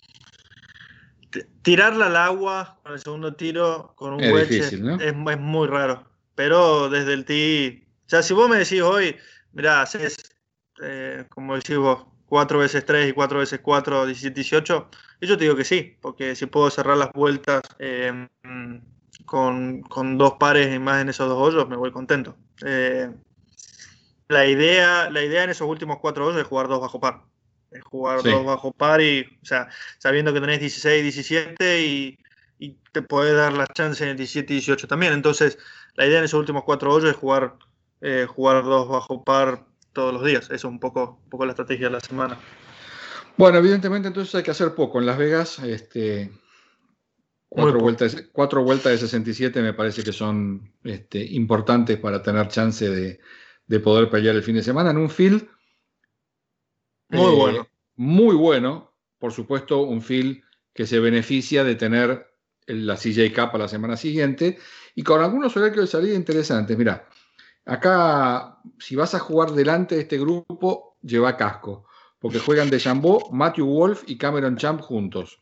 tirarla al agua con el segundo tiro, con un es wedge, difícil, ¿no? es, es muy raro. Pero desde el tee, o sea, si vos me decís hoy, mirá, haces, eh, como decís vos, cuatro veces tres y cuatro veces cuatro, diecisiete, dieciocho, y yo te digo que sí, porque si puedo cerrar las vueltas eh, con, con dos pares y más en esos dos hoyos, me voy contento. Eh, la, idea, la idea en esos últimos cuatro hoyos es jugar dos bajo par. Es jugar Sí. dos bajo par y, o sea, sabiendo que tenés dieciséis, diecisiete y, y te podés dar las chances en el diecisiete y dieciocho también. Entonces, la idea en esos últimos cuatro hoyos es jugar, eh, jugar dos bajo par todos los días. Eso es un poco, un poco la estrategia de la semana. Bueno, evidentemente entonces hay que hacer poco. En Las Vegas, este, cuatro, vueltas, cuatro vueltas de sesenta y siete me parece que son este, importantes para tener chance de, de poder pelear el fin de semana en un field muy eh, bueno. Muy bueno. Por supuesto, un field que se beneficia de tener la C J Cup a la semana siguiente y con algunos horarios de salida interesantes. Mira, acá, si vas a jugar delante de este grupo, lleva casco, porque juegan DeChambeau, Matthew Wolff y Cameron Champ juntos.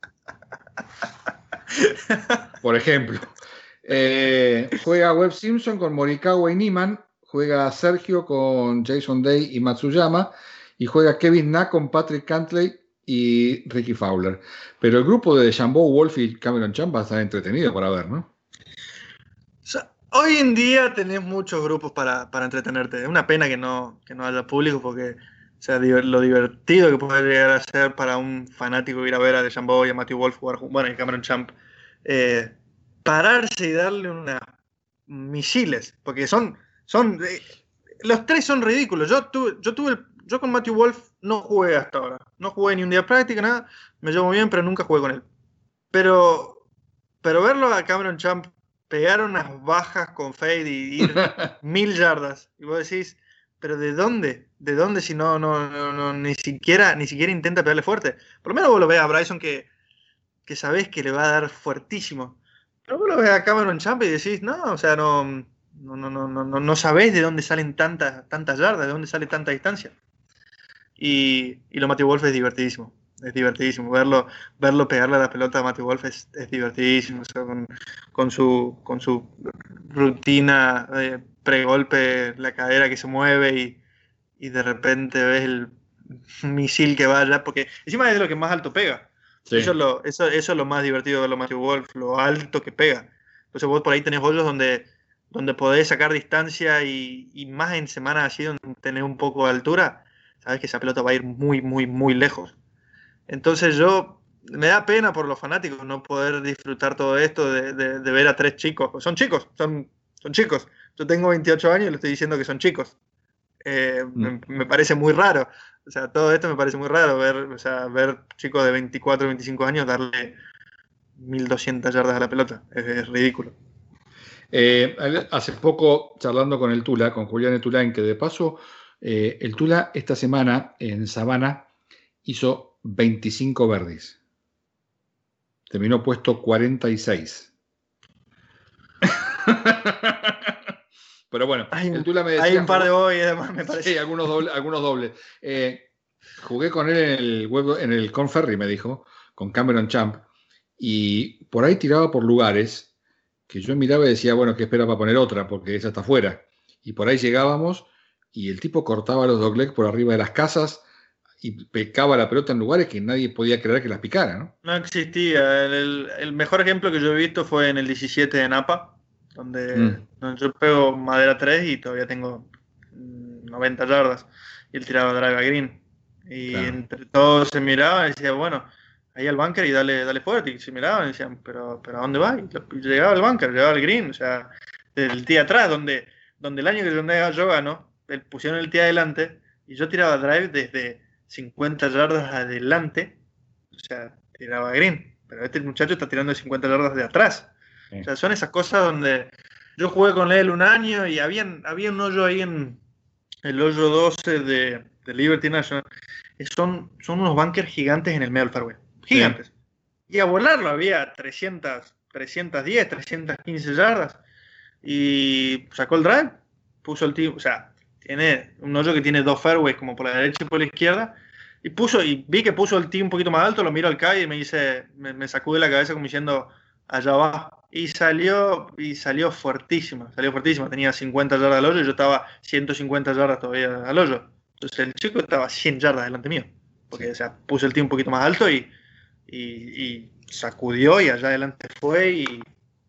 Por ejemplo, eh, juega Webb Simpson con Morikawa y Niemann, juega Sergio con Jason Day y Matsuyama, y juega Kevin Na con Patrick Cantlay y Ricky Fowler. Pero el grupo de DeChambeau, Wolff y Cameron Champ va a estar entretenido para ver, ¿no? O sea, hoy en día tenés muchos grupos para, para entretenerte. Es una pena que no, que no haya público porque, o sea, lo divertido que puede llegar a ser para un fanático ir a ver a DeChambeau y a Matthew Wolff jugar, bueno, y Cameron Champ, eh, pararse y darle unas misiles, porque son, son eh, los tres son ridículos. Yo tuve, yo tuve el, yo con Matthew Wolff no jugué hasta ahora, no jugué ni un día de práctica, nada, me llevo bien, pero nunca jugué con él. Pero, pero verlo a Cameron Champ pegar unas bajas con fade y ir mil yardas, y vos decís, pero ¿de dónde? ¿De dónde si no, no, no, no ni siquiera, ni siquiera intenta pegarle fuerte? Por lo menos vos lo ves a Bryson que, que sabés que le va a dar fuertísimo. Pero vos lo ves a Cameron Champ y decís, no, o sea, no, no, no, no, no, no sabés de dónde salen tantas, tantas yardas, de dónde sale tanta distancia. Y, y lo Matthew Wolff es divertidísimo. Es divertidísimo. Verlo, verlo pegarle a la pelota a Matthew Wolff es, es divertidísimo. O sea, con, con, su, con su rutina de pregolpe, la cadera que se mueve y, y de repente ves el misil que vaya, porque encima es de lo que más alto pega. Sí. Eso, es lo, eso, eso es lo más divertido de verlo a Matthew Wolff, lo alto que pega. Entonces vos por ahí tenés hoyos donde, donde podés sacar distancia y, y más en semanas así donde tenés un poco de altura, sabes que esa pelota va a ir muy, muy, muy lejos. Entonces yo, me da pena por los fanáticos no poder disfrutar todo esto de, de, de ver a tres chicos. Son chicos, son, son chicos. Yo tengo veintiocho años y le estoy diciendo que son chicos. Eh, Mm. me, me parece muy raro. O sea, todo esto me parece muy raro, ver, o sea, ver chicos de veinticuatro, veinticinco años darle mil doscientas yardas a la pelota. Es, es ridículo. Eh, hace poco, charlando con el Tula, con Julián el Tulain, que de paso, eh, el Tula esta semana en Sabana hizo veinticinco verdes. Terminó puesto cuarenta y seis. Pero bueno, Hay el un, Tula me hay decía... un par de jugó- hoy, además, me parece. Sí, algunos dobles. Algunos dobles. Eh, jugué con él en el, web, en el Conferry, me dijo, con Cameron Champ, y por ahí tiraba por lugares que yo miraba y decía, bueno, ¿qué espera para poner otra? Porque esa está afuera. Y por ahí llegábamos y el tipo cortaba los doglegs por arriba de las casas y picaba la pelota en lugares que nadie podía creer que las picara, ¿no? No existía. El, el mejor ejemplo que yo he visto fue en el diecisiete de Napa, donde, Mm, donde yo pego madera tres y todavía tengo mm, noventa yardas. Y él tiraba drive a green. Y claro. entre todos se miraban y decía, bueno, ahí al bunker y dale, dale fuerte. Y se miraban y decían, pero, pero ¿a dónde va? Y, lo- y llegaba al bunker, llegaba al green. O sea, el tee atrás, donde, donde el año que yo, yo gano, él pusieron el tee adelante y yo tiraba drive desde cincuenta yardas adelante. O sea, tiraba green. Pero este muchacho está tirando de cincuenta yardas de atrás. Sí. O sea, son esas cosas donde yo jugué con él un año y habían, había un hoyo ahí en el hoyo doce de, de Liberty National. Son, son unos bunkers gigantes en el medio del fairway. Gigantes. Sí. Y a volarlo había trescientas, trescientas diez, trescientas quince yardas. Y sacó el drive, puso el tee. O sea, tiene un hoyo que tiene dos fairways, como por la derecha y por la izquierda. Y puso, y vi que puso el tee un poquito más alto, lo miro al Kai y me dice, me, me sacude la cabeza como diciendo, allá va. Y salió, y salió fuertísima, salió fuertísima. Tenía cincuenta yardas al hoyo y yo estaba ciento cincuenta yardas todavía al hoyo. Entonces el chico estaba cien yardas delante mío. Porque, Sí. o sea, puso el tee un poquito más alto y, y, y sacudió y allá adelante fue y...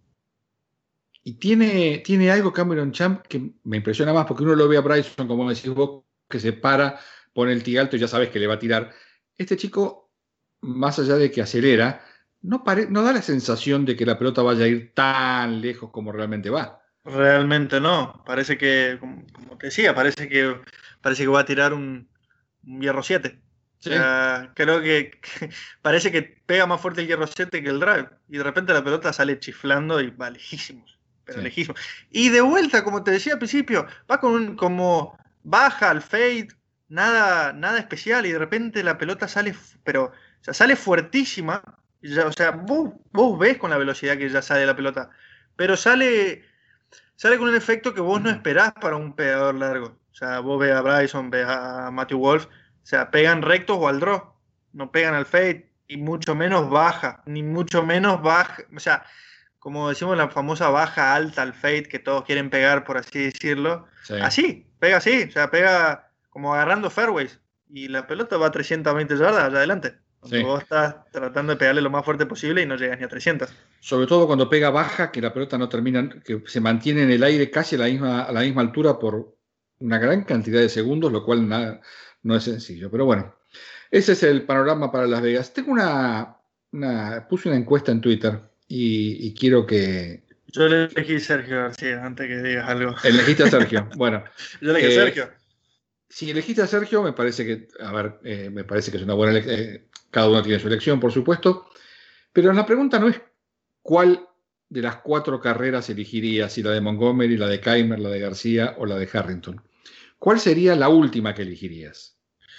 Y tiene, tiene algo Cameron Champ que me impresiona más porque uno lo ve a Bryson, como decís vos, que se para, pone el tee alto y ya sabes que le va a tirar. Este chico, más allá de que acelera, no, pare, no da la sensación de que la pelota vaya a ir tan lejos como realmente va. Realmente no. Parece que, como, como te decía, parece que, parece que va a tirar un, un hierro siete. O Sí, sea, creo que, que parece que pega más fuerte el hierro siete que el drive. Y de repente la pelota sale chiflando y va lejísimos. Pero sí. lejísimos. Y de vuelta, como te decía al principio, va con un, como baja al fade, nada, nada especial. Y de repente la pelota sale, pero, o sea, sale fuertísima. Ya, o sea, vos, vos ves con la velocidad que ya sale la pelota. Pero sale. Sale con un efecto que vos no esperás para un pegador largo. O sea, vos ves a Bryson, ves a Matthew Wolf, o sea, pegan rectos o al draw, no pegan al fade, y mucho menos baja, ni mucho menos baja, o sea, como decimos la famosa baja alta al fade que todos quieren pegar, por así decirlo, Sí. así, pega así, o sea, pega como agarrando fairways, y la pelota va a trescientas veinte yardas allá adelante. Cuando Sí. vos estás tratando de pegarle lo más fuerte posible y no llegas ni a trescientas. Sobre todo cuando pega baja, que la pelota no termina, que se mantiene en el aire casi a la misma, a la misma altura por una gran cantidad de segundos, lo cual nada, no es sencillo. Pero bueno, ese es el panorama para Las Vegas. Tengo una, una puse una encuesta en Twitter y, y quiero que... Yo le elegí Sergio García, antes que digas algo. Elegiste a Sergio. Bueno, Yo le dije eh, Sergio. si elegiste a Sergio, me parece que, a ver, eh, me parece que es una buena elección. Eh, cada uno tiene su elección, por supuesto. Pero la pregunta no es cuál de las cuatro carreras elegirías, si la de Montgomery, la de Kaymer, la de García o la de Harrington. ¿Cuál sería la última que elegirías?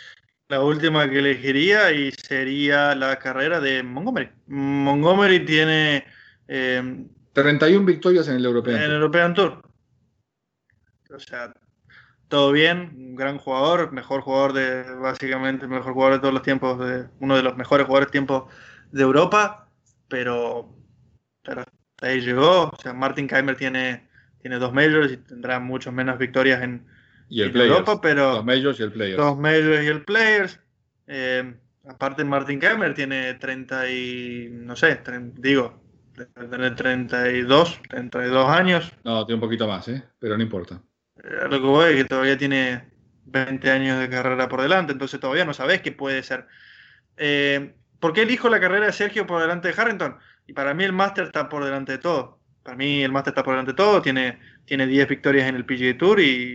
La última que elegiría y sería la carrera de Montgomery. Montgomery tiene eh, treinta y una victorias en el European en el Tour. European Tour. O sea, todo bien, un gran jugador, mejor jugador de, básicamente, el mejor jugador de todos los tiempos, de, uno de los mejores jugadores de tiempos de Europa, pero, pero hasta ahí llegó. O sea, Martin Kaymer tiene, tiene dos majors y tendrá muchas menos victorias en, Y el en Players. Europa, pero Los Majors y el Players. dos majors y el Players. Eh, aparte, Martin Kaymer tiene treinta y, no sé, tre- digo, tener treinta y dos, treinta y dos años. No, tiene un poquito más, ¿eh? Pero no importa. Eh, Lo que voy es que todavía tiene veinte años de carrera por delante, entonces todavía no sabés qué puede ser. Eh, ¿Por qué elijo la carrera de Sergio por delante de Harrington? Y para mí el Master está por delante de todo. Para mí el Master está por delante de todo, tiene, tiene diez victorias en el P G A Tour y,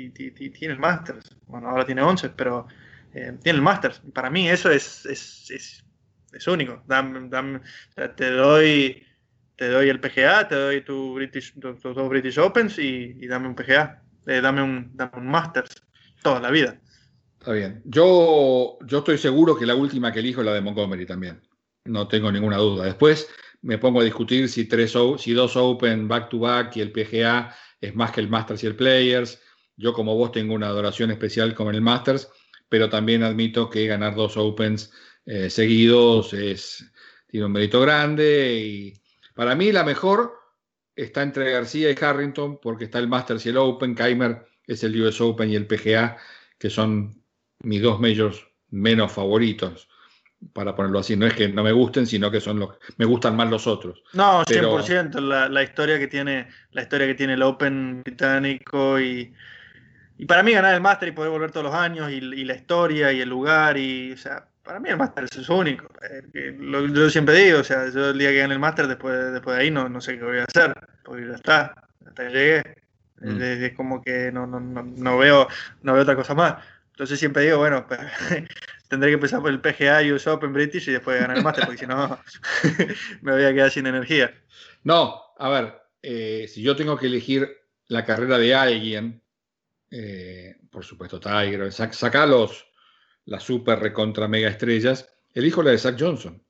y, y, y tiene el Masters. Bueno, ahora tiene once, pero eh, tiene el Masters. Para mí eso es, es, es, es único. Dame, dame, o sea, te doy te doy el P G A, te doy tu British, tus tu, tu British Opens y, y dame un P G A. Eh, dame, un, dame un Masters. Toda la vida. Está bien. Yo, yo estoy seguro que la última que elijo es la de Montgomery también. No tengo ninguna duda. Después me pongo a discutir si, tres, si dos Open back to back y el P G A es más que el Masters y el Players. Yo, como vos, tengo una adoración especial con el Masters, pero también admito que ganar dos Opens eh, seguidos es, tiene un mérito grande. Y para mí la mejor está entre García y Harrington, porque está el Masters y el Open. Kaymer es el U S Open y el P G A, que son mis dos majors menos favoritos, para ponerlo así. No es que no me gusten, sino que son los me gustan más los otros. No, Pero, cien por ciento. La, la historia que tiene la historia que tiene el Open británico y, y para mí ganar el Master y poder volver todos los años y, y la historia y el lugar y, o sea, para mí el Master es único. Eh, lo, yo siempre digo, o sea, yo el día que gane el Master, después, después de ahí no, no sé qué voy a hacer, porque ya está, hasta que llegué. Mm. Es, es como que no, no, no, no veo no veo otra cosa más. Entonces siempre digo, bueno, pues, tendré que empezar por el P G A, U S Open, British y después ganar el Master, porque si no me voy a quedar sin energía. No, a ver, eh, si yo tengo que elegir la carrera de alguien, eh, por supuesto Tiger, sac, saca los, las super recontra mega estrellas, elijo la de Zach Johnson.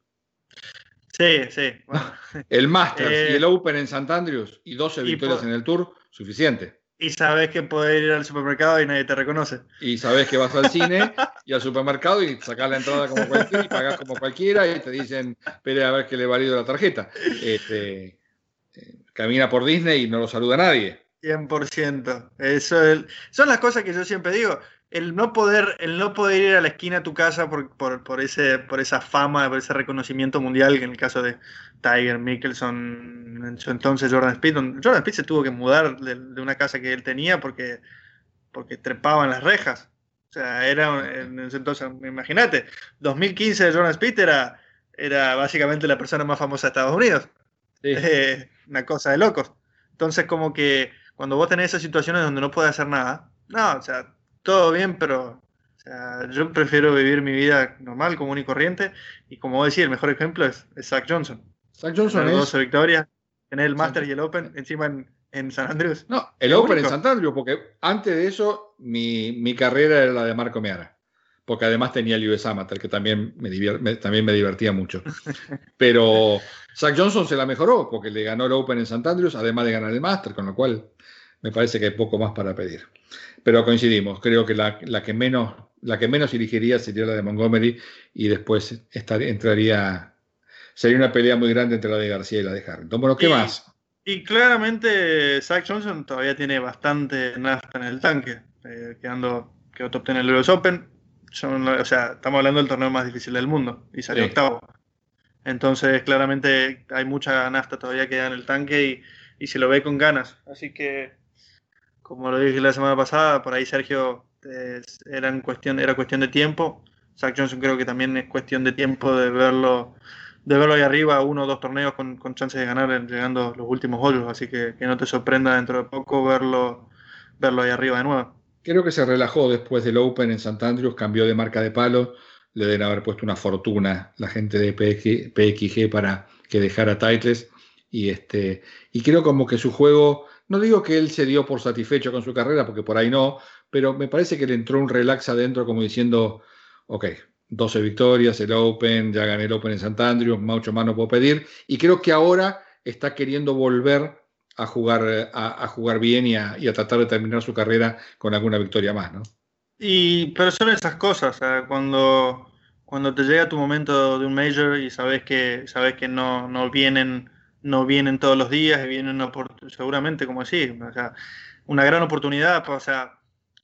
Sí, sí. Bueno. El Masters eh, y el Open en Sant Andrews y doce y victorias en el Tour, suficiente. Y sabes que podés ir al supermercado y nadie te reconoce. Y sabes que vas al cine y al supermercado y sacás la entrada como cualquiera y pagás como cualquiera y te dicen, espere a ver que le valido la tarjeta. Este, eh, camina por Disney y no lo saluda nadie. cien por ciento. Eso es, son las cosas que yo siempre digo. El no poder, el no poder ir a la esquina a tu casa por, por, por, ese, por esa fama, por ese reconocimiento mundial, que en el caso de Tiger, Mickelson, en su entonces Jordan Spieth. Jordan Spieth se tuvo que mudar de, de una casa que él tenía porque, porque trepaban las rejas. O sea, era en ese entonces, imagínate, dos mil quince de Jordan Spieth era, era básicamente la persona más famosa de Estados Unidos. Sí. Eh, una cosa de locos. Entonces, como que cuando vos tenés esas situaciones donde no puedes hacer nada, no, o sea, todo bien, pero o sea, yo prefiero vivir mi vida normal, común y corriente. Y como vos decís, el mejor ejemplo es, es Zach Johnson. Zach Johnson tener es... doce victorias, tener el Masters y el Open encima en, en Sant Andrews. No, el Open único. En Sant Andrews, porque antes de eso mi, mi carrera era la de Marco Meara. Porque además tenía el U S Amateur, que también me, divier, me, también me divertía mucho. Pero Zach Johnson se la mejoró, porque le ganó el Open en Sant Andrews, además de ganar el Master, con lo cual me parece que hay poco más para pedir. Pero coincidimos, creo que la, la, que, menos, la que menos elegiría sería la de Montgomery y después estar, entraría, sería una pelea muy grande entre la de García y la de Harrington. Bueno, ¿qué y, más? Y claramente Zach Johnson todavía tiene bastante nafta en el tanque, eh, quedando, quedó top ten en el U S Open. Son, o sea, estamos hablando del torneo más difícil del mundo y salió sí. octavo. Entonces, claramente hay mucha nafta todavía queda en el tanque y, y se lo ve con ganas. Así que, como lo dije la semana pasada, por ahí Sergio eh, era, en cuestión, era cuestión de tiempo. Zach Johnson creo que también es cuestión de tiempo de verlo de verlo ahí arriba, uno o dos torneos con, con chances de ganar llegando los últimos hoyos. Así que que no te sorprenda dentro de poco verlo, verlo ahí arriba de nuevo. Creo que se relajó después del Open en Sant Andrews, cambió de marca de palo, le deben haber puesto una fortuna la gente de P X G para que dejara titles y, este, y creo como que su juego, no digo que él se dio por satisfecho con su carrera, porque por ahí no, pero me parece que le entró un relax adentro como diciendo, ok, doce victorias, el Open, ya gané el Open en Sant Andrews, mucho más no puedo pedir, y creo que ahora está queriendo volver a jugar, a, a jugar bien y a, y a tratar de terminar su carrera con alguna victoria más, ¿no? Y, pero son esas cosas, o sea, cuando, cuando te llega tu momento de un major y sabes que, sabes que no, no, vienen, no vienen todos los días, y vienen seguramente, como decís, o sea, una gran oportunidad, o sea,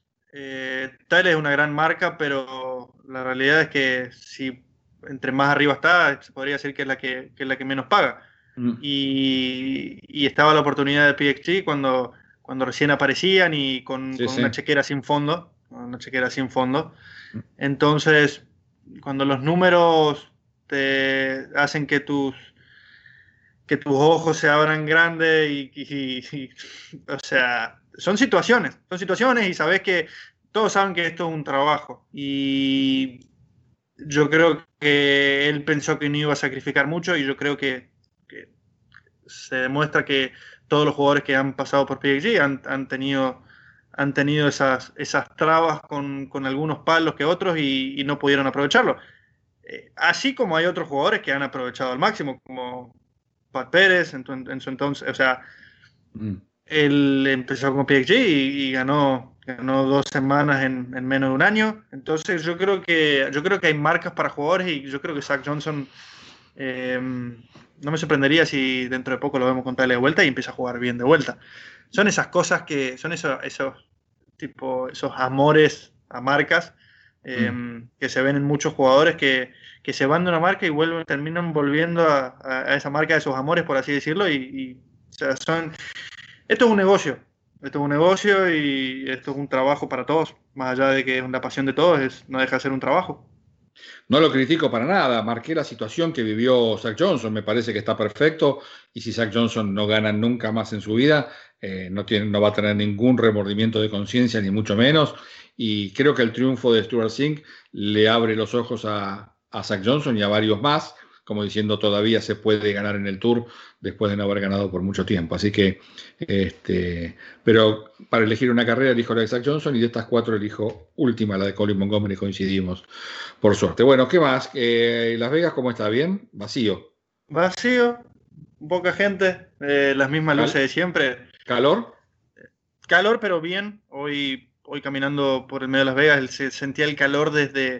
eh, Tyler es una gran marca, pero la realidad es que si entre más arriba está, se podría decir que es la que, que, es la que menos paga. Mm. Y, y estaba la oportunidad de P X G cuando, cuando recién aparecían y con, sí, con sí. una chequera sin fondo, una chequera sin fondo. Entonces, cuando los números te hacen que tus que tus ojos se abran grandes y, y, y, o sea, son situaciones, son situaciones y sabes que todos saben que esto es un trabajo. Y yo creo que él pensó que no iba a sacrificar mucho y yo creo que, que se demuestra que todos los jugadores que han pasado por P X G han, han tenido, han tenido esas, esas trabas con, con algunos palos que otros y, y no pudieron aprovecharlo. Eh, así como hay otros jugadores que han aprovechado al máximo, como Pat Pérez en, tu, en su entonces, o sea, mm. él empezó con P X G y, y ganó, ganó dos semanas en, en menos de un año. Entonces yo creo que yo creo que hay marcas para jugadores y yo creo que Zach Johnson eh, no me sorprendería si dentro de poco lo vemos con Tyler de vuelta y empieza a jugar bien de vuelta. Son esas cosas que son esos, esos, tipo, esos amores a marcas eh, mm. que se ven en muchos jugadores que, que se van de una marca y vuelven, terminan volviendo a, a esa marca de sus amores, por así decirlo, y, y o sea, son... Esto es un negocio, esto es un negocio y esto es un trabajo para todos, más allá de que es una pasión de todos, es, no deja de ser un trabajo. No lo critico para nada, marqué la situación que vivió Zach Johnson, me parece que está perfecto, y si Zach Johnson no gana nunca más en su vida, eh, no, tiene, no va a tener ningún remordimiento de conciencia, ni mucho menos, y creo que el triunfo de Stuart Singh le abre los ojos a, a Zach Johnson y a varios más, como diciendo todavía se puede ganar en el Tour después de no haber ganado por mucho tiempo. Así que, este, pero para elegir una carrera elijo la de Zach Johnson y de estas cuatro elijo última, la de Colin Montgomery, coincidimos, por suerte. Bueno, ¿qué más? Eh, ¿Las Vegas cómo está? ¿Bien? ¿Vacío? Vacío, poca gente, eh, las mismas luces de siempre. ¿Calor? Calor, pero bien. Hoy, hoy caminando por el medio de Las Vegas se sentía el calor desde...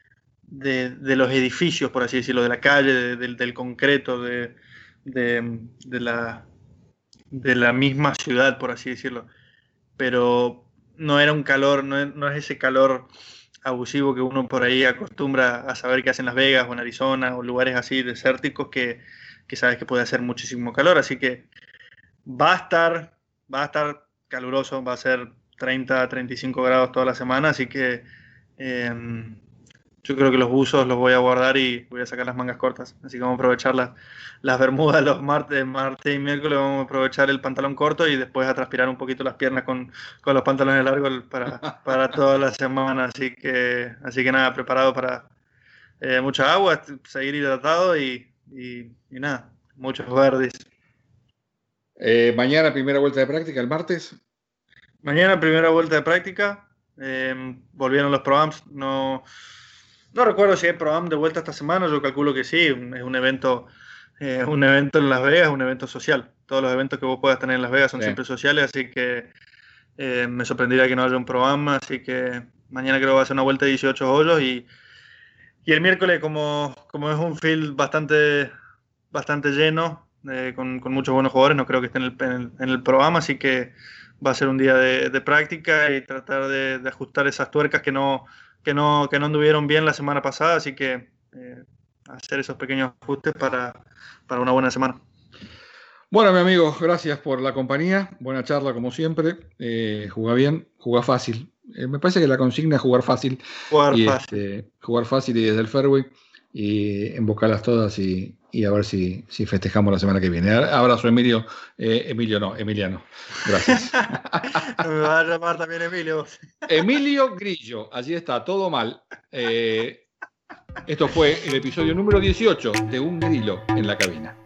De, de los edificios, por así decirlo, de la calle, de, de, del concreto, de, de, de, la, de la misma ciudad, por así decirlo. Pero no era un calor, no es, no es ese calor abusivo que uno por ahí acostumbra a saber que hace en Las Vegas o en Arizona o lugares así desérticos que, que sabes que puede hacer muchísimo calor. Así que va a estar, va a estar caluroso, va a ser treinta, treinta y cinco grados toda la semana, así que... Eh, yo creo que los buzos los voy a guardar y voy a sacar las mangas cortas. Así que vamos a aprovechar las, las bermudas los martes, martes y miércoles. Vamos a aprovechar el pantalón corto y después a transpirar un poquito las piernas con, con los pantalones largos para, para toda la semana. Así que, así que nada, preparado para eh, mucha agua, seguir hidratado y, y, y nada, muchos verdes. Eh, mañana primera vuelta de práctica, el martes. Mañana primera vuelta de práctica. Eh, volvieron los Pro-Ams. No... No recuerdo si hay Pro-Am de vuelta esta semana, yo calculo que sí, es un evento, eh, un evento en Las Vegas, un evento social. Todos los eventos que vos puedas tener en Las Vegas son sí. siempre sociales, así que eh, me sorprendería que no haya un Pro-Am, así que mañana creo que va a ser una vuelta de dieciocho hoyos y, y el miércoles como, como es un field bastante, bastante lleno, eh, con, con muchos buenos jugadores, no creo que esté en el, en el, en el Pro-Am, así que va a ser un día de, de práctica y tratar de, de ajustar esas tuercas que no... Que no, que no anduvieron bien la semana pasada, así que eh, hacer esos pequeños ajustes para, para una buena semana. Bueno, mi amigo, gracias por la compañía, buena charla como siempre, eh, juega bien, juega fácil, eh, me parece que la consigna es jugar fácil, jugar y, fácil, este, jugar fácil y desde el fairway, y embocarlas todas y, y a ver si, si festejamos la semana que viene. Abrazo, Emilio, eh, Emilio no, Emiliano, gracias. Me va a llamar también Emilio. Emilio Grillo, allí está, todo mal. Eh, esto fue el episodio número dieciocho de Un Grillo en la Cabina.